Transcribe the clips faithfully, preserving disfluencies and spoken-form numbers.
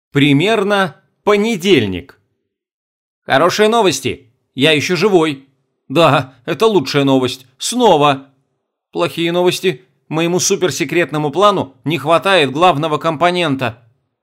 Примерно понедельник. Хорошие новости. Я еще живой. Да, это лучшая новость. Снова. Плохие новости. Моему суперсекретному плану не хватает главного компонента.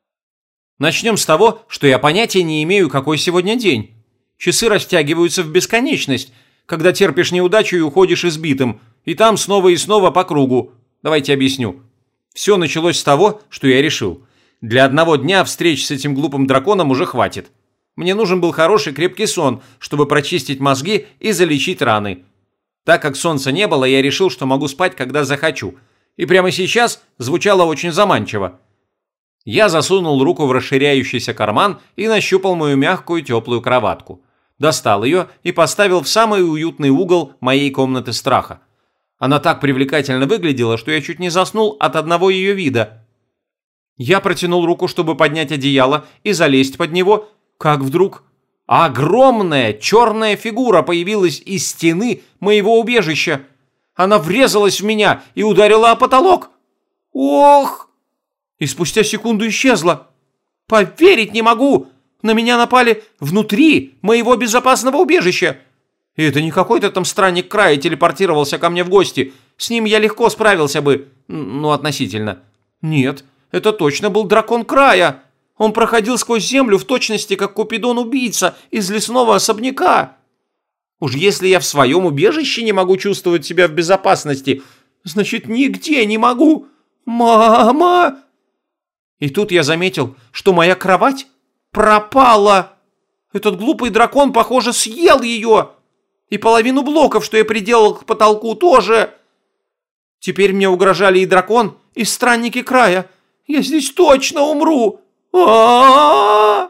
Начнем с того, что я понятия не имею, какой сегодня день. Часы растягиваются в бесконечность, когда терпишь неудачу и уходишь избитым, и там снова и снова по кругу. Давайте объясню. Все началось с того, что я решил. Для одного дня встреч с этим глупым драконом уже хватит. Мне нужен был хороший крепкий сон, чтобы прочистить мозги и залечить раны. Так как солнца не было, я решил, что могу спать, когда захочу. И прямо сейчас звучало очень заманчиво. Я засунул руку в расширяющийся карман и нащупал мою мягкую теплую кроватку. Достал ее и поставил в самый уютный угол моей комнаты страха. Она так привлекательно выглядела, что я чуть не заснул от одного ее вида. Я протянул руку, чтобы поднять одеяло и залезть под него, как вдруг огромная черная фигура появилась из стены моего убежища. Она врезалась в меня и ударила о потолок. Ох! И спустя секунду исчезла. Поверить не могу! На меня напали внутри моего безопасного убежища. И это не какой-то там странник края телепортировался ко мне в гости. С ним я легко справился бы. Ну, относительно. Нет, это точно был дракон края. Он проходил сквозь землю в точности, как Купидон-убийца из лесного особняка. Уж если я в своем убежище не могу чувствовать себя в безопасности, значит, нигде не могу. Мама! И тут я заметил, что моя кровать пропала. Этот глупый дракон, похоже, съел ее. И половину блоков, что я приделал к потолку, тоже. Теперь мне угрожали и дракон, и странники края. Я здесь точно умру. А-а-а!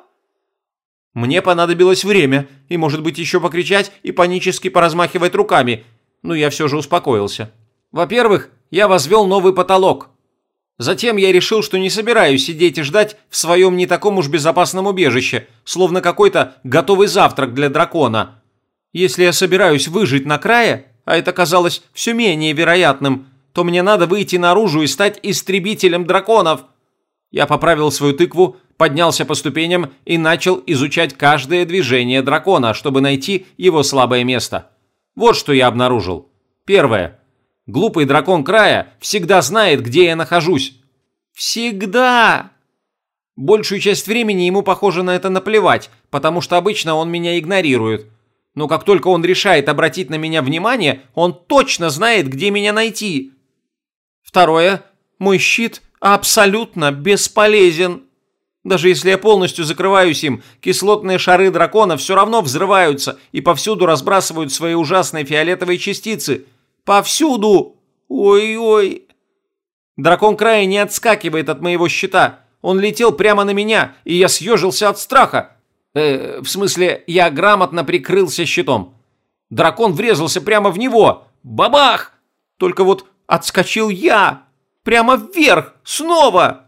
Мне понадобилось время, и, может быть, еще покричать и панически поразмахивать руками, но я все же успокоился. Во-первых, я возвел новый потолок. Затем я решил, что не собираюсь сидеть и ждать в своем не таком уж безопасном убежище, словно какой-то готовый завтрак для дракона. Если я собираюсь выжить на крае, а это казалось все менее вероятным, то мне надо выйти наружу и стать истребителем драконов. Я поправил свою тыкву, поднялся по ступеням и начал изучать каждое движение дракона, чтобы найти его слабое место. Вот что я обнаружил. Первое. Глупый дракон края всегда знает, где я нахожусь. Всегда! Большую часть времени ему, похоже, на это наплевать, потому что обычно он меня игнорирует. Но как только он решает обратить на меня внимание, он точно знает, где меня найти. Второе. Мой щит абсолютно бесполезен. Даже если я полностью закрываюсь им, кислотные шары дракона все равно взрываются и повсюду разбрасывают свои ужасные фиолетовые частицы. Повсюду! Ой-ой! Дракон края не отскакивает от моего щита. Он летел прямо на меня, и я съежился от страха. Э, в смысле, я грамотно прикрылся щитом. Дракон врезался прямо в него. Бабах! Только вот отскочил я. Прямо вверх! Снова!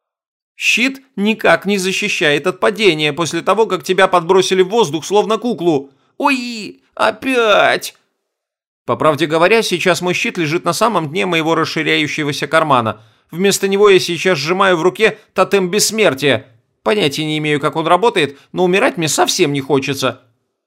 Щит никак не защищает от падения после того, как тебя подбросили в воздух, словно куклу. Ой, опять! По правде говоря, сейчас мой щит лежит на самом дне моего расширяющегося кармана. Вместо него я сейчас сжимаю в руке тотем бессмертия. Понятия не имею, как он работает, но умирать мне совсем не хочется.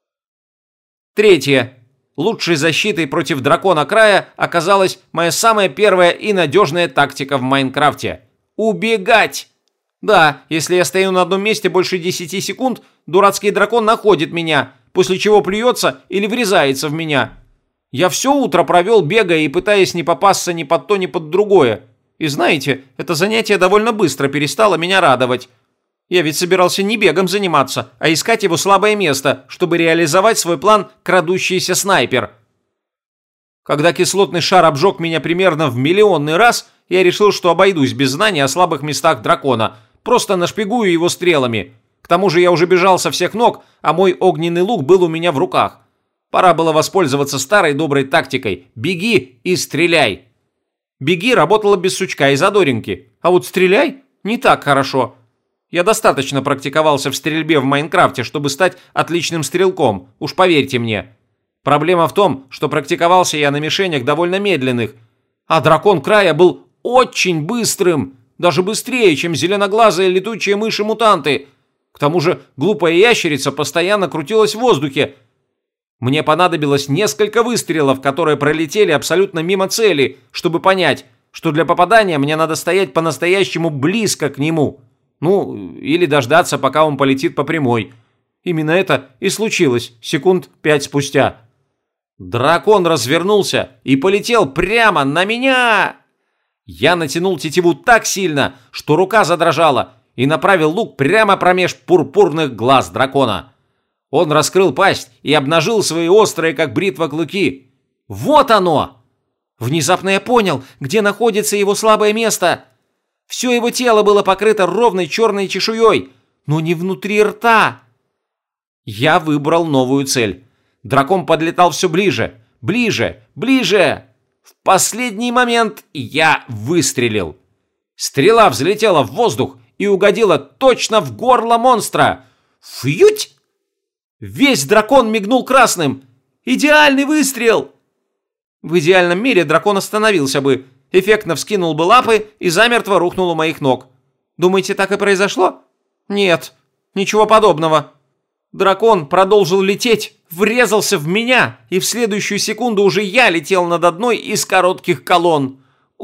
Третье. Лучшей защитой против дракона края оказалась моя самая первая и надежная тактика в Майнкрафте. Убегать! Да, если я стою на одном месте больше десяти секунд, дурацкий дракон находит меня, после чего плюется или врезается в меня. Я все утро провел, бегая и пытаясь не попасться ни под то, ни под другое. И знаете, это занятие довольно быстро перестало меня радовать. Я ведь собирался не бегом заниматься, а искать его слабое место, чтобы реализовать свой план «Крадущийся снайпер». Когда кислотный шар обжег меня примерно в миллионный раз, я решил, что обойдусь без знаний о слабых местах дракона, просто нашпигую его стрелами. К тому же я уже бежал со всех ног, а мой огненный лук был у меня в руках. Пора было воспользоваться старой доброй тактикой «беги и стреляй». «Беги» работала без сучка и задоринки, а вот «стреляй» не так хорошо. Я достаточно практиковался в стрельбе в Майнкрафте, чтобы стать отличным стрелком, уж поверьте мне. Проблема в том, что практиковался я на мишенях довольно медленных, а дракон края был очень быстрым, даже быстрее, чем зеленоглазые летучие мыши-мутанты. К тому же глупая ящерица постоянно крутилась в воздухе. Мне понадобилось несколько выстрелов, которые пролетели абсолютно мимо цели, чтобы понять, что для попадания мне надо стоять по-настоящему близко к нему. Ну, или дождаться, пока он полетит по прямой. Именно это и случилось секунд пять спустя. Дракон развернулся и полетел прямо на меня. Я натянул тетиву так сильно, что рука задрожала, и направил лук прямо промеж пурпурных глаз дракона. Он раскрыл пасть и обнажил свои острые, как бритва, клыки. Вот оно! Внезапно я понял, где находится его слабое место. Все его тело было покрыто ровной черной чешуей, но не внутри рта. Я выбрал новую цель. Дракон подлетал все ближе, ближе, ближе. В последний момент я выстрелил. Стрела взлетела в воздух и угодила точно в горло монстра. Фьють! Весь дракон мигнул красным. Идеальный выстрел! В идеальном мире дракон остановился бы, эффектно вскинул бы лапы и замертво рухнул у моих ног. Думаете, так и произошло? Нет, ничего подобного. Дракон продолжил лететь, врезался в меня, и в следующую секунду уже я летел над одной из коротких колонн.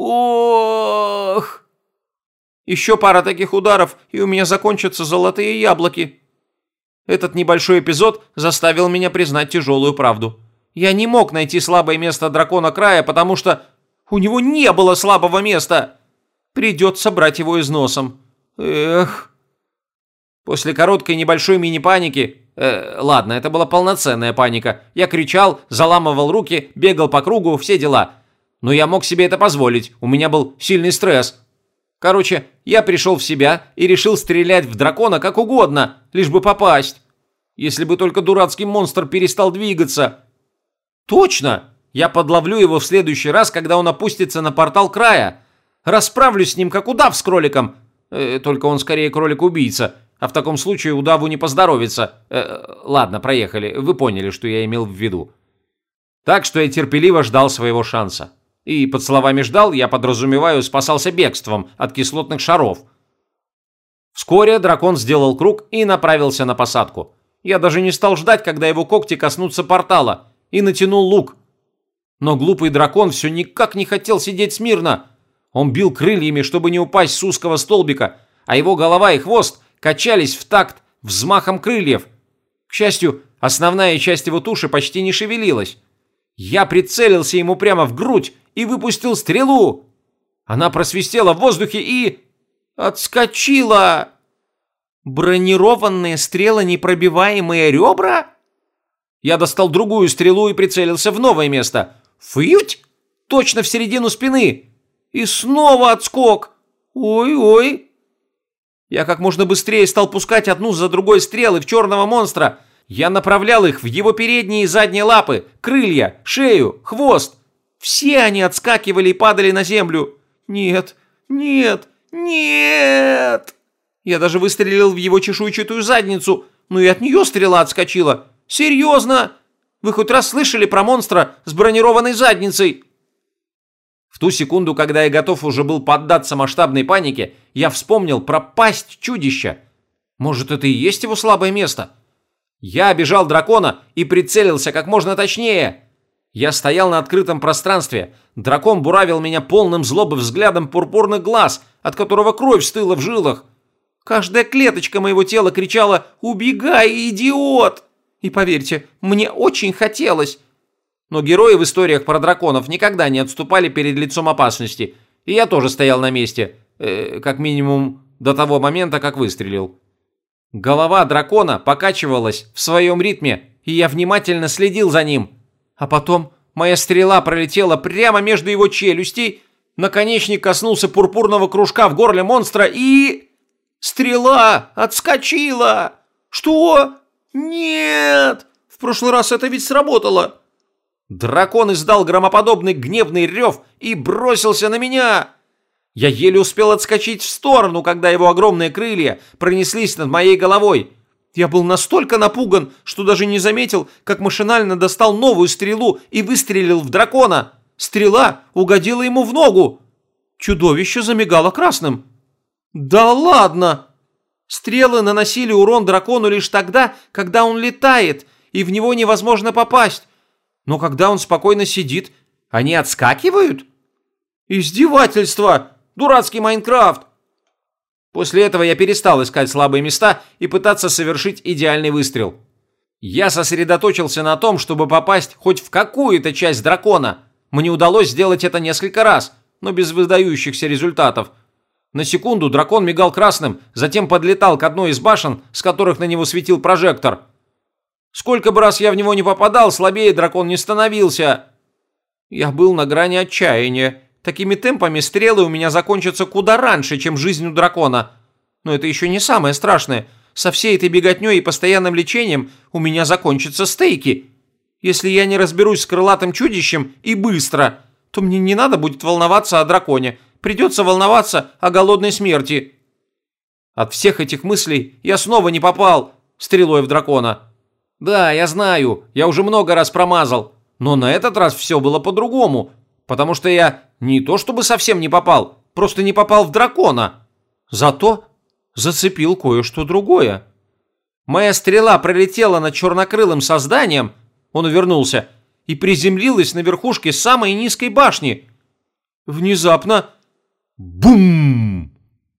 Ох! Еще пара таких ударов, и у меня закончатся золотые яблоки. Этот небольшой эпизод заставил меня признать тяжелую правду. Я не мог найти слабое место дракона края, потому что у него не было слабого места. Придется брать его износом. Эх. После короткой небольшой мини-паники... Э, ладно, это была полноценная паника. Я кричал, заламывал руки, бегал по кругу, все дела. Но я мог себе это позволить, у меня был сильный стресс. Короче, я пришел в себя и решил стрелять в дракона как угодно, лишь бы попасть. Если бы только дурацкий монстр перестал двигаться. Точно! Я подловлю его в следующий раз, когда он опустится на портал края. Расправлюсь с ним, как удав с кроликом. Э, только он скорее кролик-убийца. А в таком случае удаву не поздоровится. Э, ладно, проехали. Вы поняли, что я имел в виду. Так что я терпеливо ждал своего шанса. И под словами «ждал» я подразумеваю спасался бегством от кислотных шаров. Вскоре дракон сделал круг и направился на посадку. Я даже не стал ждать, когда его когти коснутся портала, и натянул лук. Но глупый дракон все никак не хотел сидеть смирно. Он бил крыльями, чтобы не упасть с узкого столбика, а его голова и хвост качались в такт взмахом крыльев. К счастью, основная часть его туши почти не шевелилась. Я прицелился ему прямо в грудь и выпустил стрелу. Она просвистела в воздухе и... отскочила. Бронированные стрелонепробиваемые ребра? Я достал другую стрелу и прицелился в новое место. Фьють! Точно в середину спины. И снова отскок. Ой-ой. Я как можно быстрее стал пускать одну за другой стрелы в черного монстра. Я направлял их в его передние и задние лапы, крылья, шею, хвост. Все они отскакивали и падали на землю. Нет, нет, нет. Я даже выстрелил в его чешуйчатую задницу, но и от нее стрела отскочила. Серьезно? Вы хоть раз слышали про монстра с бронированной задницей? В ту секунду, когда я готов уже был поддаться масштабной панике, я вспомнил про пасть чудища. Может, это и есть его слабое место? Я обежал дракона и прицелился как можно точнее. Я стоял на открытом пространстве. Дракон буравил меня полным злобы взглядом пурпурных глаз, от которого кровь стыла в жилах. Каждая клеточка моего тела кричала «Убегай, идиот!» И поверьте, мне очень хотелось. Но герои в историях про драконов никогда не отступали перед лицом опасности. И я тоже стоял на месте, э, как минимум до того момента, как выстрелил. Голова дракона покачивалась в своем ритме, и я внимательно следил за ним. А потом моя стрела пролетела прямо между его челюстей, наконечник коснулся пурпурного кружка в горле монстра и... Стрела отскочила! Что? Нет! В прошлый раз это ведь сработало. Дракон издал громоподобный гневный рев и бросился на меня. Я еле успел отскочить в сторону, когда его огромные крылья пронеслись над моей головой. Я был настолько напуган, что даже не заметил, как машинально достал новую стрелу и выстрелил в дракона. Стрела угодила ему в ногу. Чудовище замигало красным. Да ладно! Стрелы наносили урон дракону лишь тогда, когда он летает, и в него невозможно попасть. Но когда он спокойно сидит, они отскакивают? Издевательство! Дурацкий Майнкрафт! После этого я перестал искать слабые места и пытаться совершить идеальный выстрел. Я сосредоточился на том, чтобы попасть хоть в какую-то часть дракона. Мне удалось сделать это несколько раз, но без выдающихся результатов. На секунду дракон мигал красным, затем подлетал к одной из башен, с которых на него светил прожектор. Сколько бы раз я в него не попадал, слабее дракон не становился. Я был на грани отчаяния. Такими темпами стрелы у меня закончатся куда раньше, чем жизнь у дракона. Но это еще не самое страшное. Со всей этой беготней и постоянным лечением у меня закончатся стейки. Если я не разберусь с крылатым чудищем и быстро, то мне не надо будет волноваться о драконе. Придется волноваться о голодной смерти. От всех этих мыслей я снова не попал стрелой в дракона. Да, я знаю, я уже много раз промазал. Но на этот раз все было по-другому. Потому что я не то чтобы совсем не попал, просто не попал в дракона. Зато зацепил кое-что другое. Моя стрела пролетела над чернокрылым созданием, он увернулся, и приземлилась на верхушке самой низкой башни. Внезапно бум!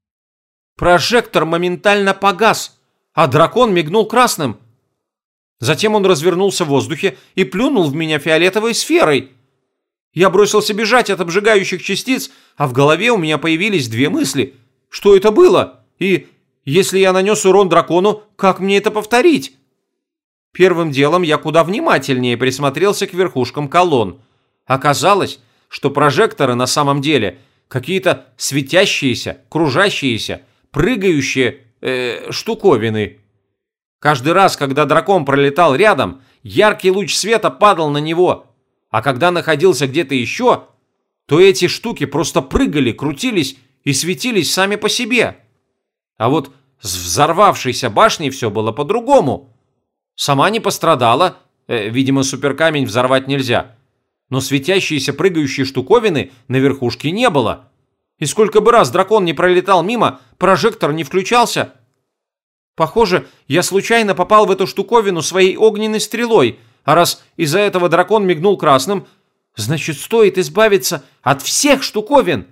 Прожектор моментально погас, а дракон мигнул красным. Затем он развернулся в воздухе и плюнул в меня фиолетовой сферой. Я бросился бежать от обжигающих частиц, а в голове у меня появились две мысли. Что это было? И если я нанес урон дракону, как мне это повторить? Первым делом я куда внимательнее присмотрелся к верхушкам колонн. Оказалось, что прожекторы на самом деле какие-то светящиеся, кружащиеся, прыгающие э, штуковины. Каждый раз, когда дракон пролетал рядом, яркий луч света падал на него. А когда находился где-то еще, то эти штуки просто прыгали, крутились и светились сами по себе. А вот с взорвавшейся башней все было по-другому. Сама не пострадала, э, видимо, суперкамень взорвать нельзя. Но светящиеся прыгающие штуковины на верхушке не было. И сколько бы раз дракон не пролетал мимо, прожектор не включался. Похоже, я случайно попал в эту штуковину своей огненной стрелой, а раз из-за этого дракон мигнул красным, значит, стоит избавиться от всех штуковин.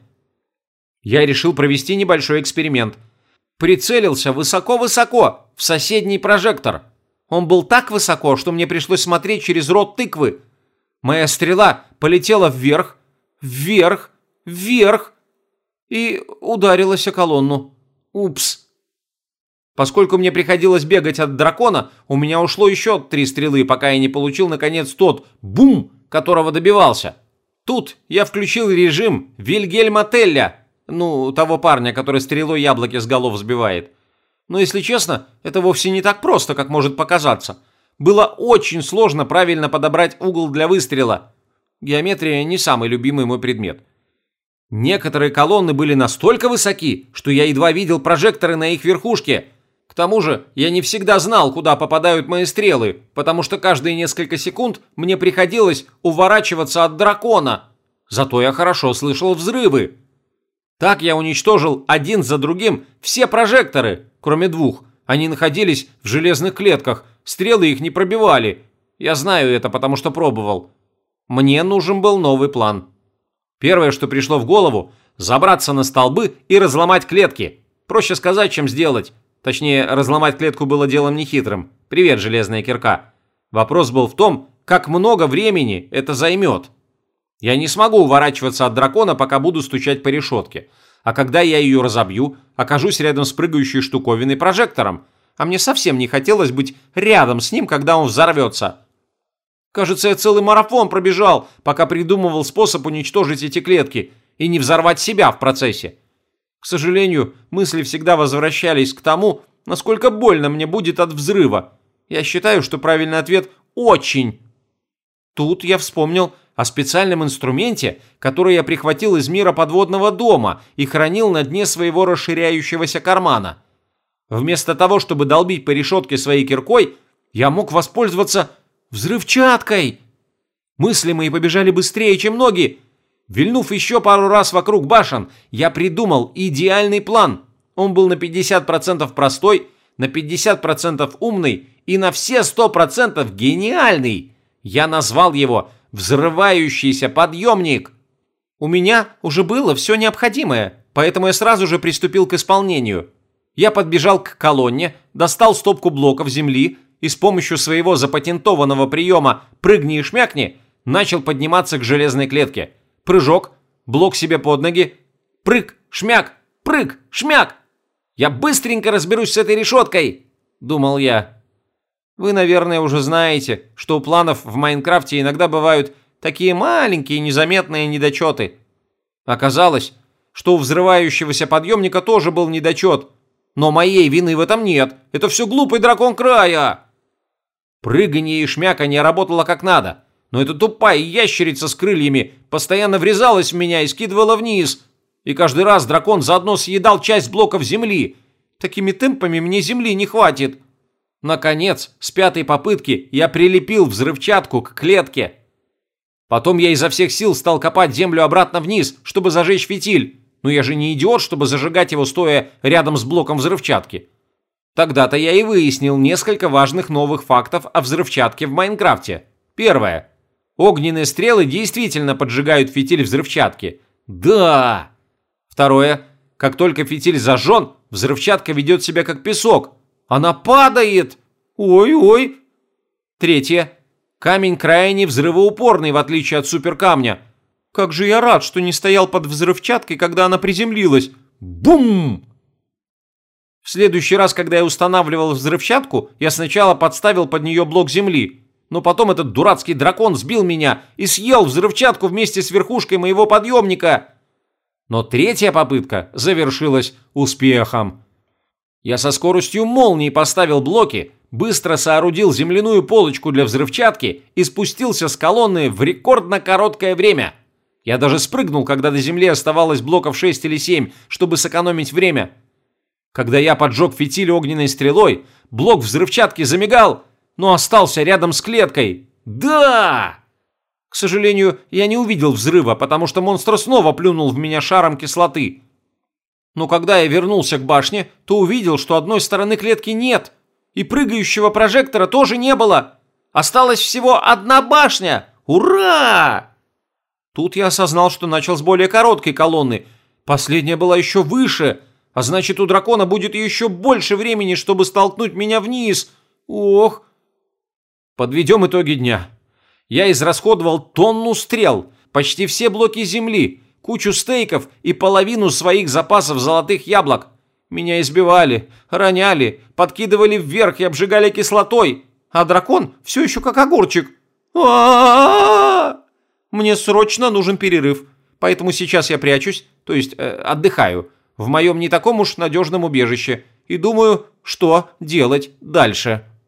Я решил провести небольшой эксперимент. Прицелился высоко-высоко в соседний прожектор. Он был так высоко, что мне пришлось смотреть через рот тыквы. Моя стрела полетела вверх, вверх, вверх и ударилась о колонну. Упс. Поскольку мне приходилось бегать от дракона, у меня ушло еще три стрелы, пока я не получил, наконец, тот бум, которого добивался. Тут я включил режим Вильгельма Телля, ну, того парня, который стрелой яблоки с голов сбивает. Но, если честно, это вовсе не так просто, как может показаться. Было очень сложно правильно подобрать угол для выстрела. Геометрия не самый любимый мой предмет. Некоторые колонны были настолько высоки, что я едва видел прожекторы на их верхушке. К тому же я не всегда знал, куда попадают мои стрелы, потому что каждые несколько секунд мне приходилось уворачиваться от дракона. Зато я хорошо слышал взрывы. Так я уничтожил один за другим все прожекторы, кроме двух. Они находились в железных клетках, стрелы их не пробивали. Я знаю это, потому что пробовал. Мне нужен был новый план. Первое, что пришло в голову – забраться на столбы и разломать клетки. Проще сказать, чем сделать. Точнее, разломать клетку было делом нехитрым. Привет, железная кирка. Вопрос был в том, как много времени это займет. Я не смогу уворачиваться от дракона, пока буду стучать по решетке. А когда я ее разобью, окажусь рядом с прыгающей штуковиной прожектором. А мне совсем не хотелось быть рядом с ним, когда он взорвется. Кажется, я целый марафон пробежал, пока придумывал способ уничтожить эти клетки и не взорвать себя в процессе. К сожалению, мысли всегда возвращались к тому, насколько больно мне будет от взрыва. Я считаю, что правильный ответ – очень. Тут я вспомнил о специальном инструменте, который я прихватил из мира подводного дома и хранил на дне своего расширяющегося кармана. Вместо того, чтобы долбить по решетке своей киркой, я мог воспользоваться взрывчаткой. Мысли мои побежали быстрее, чем ноги. Вильнув еще пару раз вокруг башен, я придумал идеальный план. Он был на пятьдесят процентов простой, на пятьдесят процентов умный и на все сто процентов гениальный. Я назвал его «взрывающийся подъемник». У меня уже было все необходимое, поэтому я сразу же приступил к исполнению. Я подбежал к колонне, достал стопку блоков земли и с помощью своего запатентованного приема «прыгни и шмякни» начал подниматься к железной клетке. Прыжок, блок себе под ноги, прыг, шмяк, прыг, шмяк. «Я быстренько разберусь с этой решеткой», – думал я. Вы, наверное, уже знаете, что у планов в Майнкрафте иногда бывают такие маленькие незаметные недочеты. Оказалось, что у взрывающегося подъемника тоже был недочет, но моей вины в этом нет. Это все глупый дракон края. Прыганье и шмяканье работало как надо, но эта тупая ящерица с крыльями постоянно врезалась в меня и скидывала вниз. И каждый раз дракон заодно съедал часть блоков земли. Такими темпами мне земли не хватит. Наконец, с пятой попытки я прилепил взрывчатку к клетке. Потом я изо всех сил стал копать землю обратно вниз, чтобы зажечь фитиль. Но я же не идиот, чтобы зажигать его, стоя рядом с блоком взрывчатки. Тогда-то я и выяснил несколько важных новых фактов о взрывчатке в Майнкрафте. Первое. Огненные стрелы действительно поджигают фитиль взрывчатки. Да! Второе. Как только фитиль зажжен, взрывчатка ведет себя как песок. Она падает! Ой-ой! Третье. Камень крайне взрывоупорный, в отличие от суперкамня. Как же я рад, что не стоял под взрывчаткой, когда она приземлилась. Бум! В следующий раз, когда я устанавливал взрывчатку, я сначала подставил под нее блок земли. Но потом этот дурацкий дракон сбил меня и съел взрывчатку вместе с верхушкой моего подъемника. Но третья попытка завершилась успехом. Я со скоростью молнии поставил блоки, быстро соорудил земляную полочку для взрывчатки и спустился с колонны в рекордно короткое время. Я даже спрыгнул, когда до земли оставалось блоков шесть или семь, чтобы сэкономить время. Когда я поджег фитиль огненной стрелой, блок взрывчатки замигал, но остался рядом с клеткой. Да! К сожалению, я не увидел взрыва, потому что монстр снова плюнул в меня шаром кислоты. Но когда я вернулся к башне, то увидел, что одной стороны клетки нет, и прыгающего прожектора тоже не было. Осталась всего одна башня. Ура! Тут я осознал, что начал с более короткой колонны. Последняя была еще выше, а значит, у дракона будет еще больше времени, чтобы столкнуть меня вниз. Ох! Подведем итоги дня. Я израсходовал тонну стрел, почти все блоки земли, кучу стейков и половину своих запасов золотых яблок. Меня избивали, роняли, подкидывали вверх и обжигали кислотой, а дракон все еще как огурчик. А-а-а! Мне срочно нужен перерыв, поэтому сейчас я прячусь, то есть э, отдыхаю, в моем не таком уж надежном убежище и думаю, что делать дальше.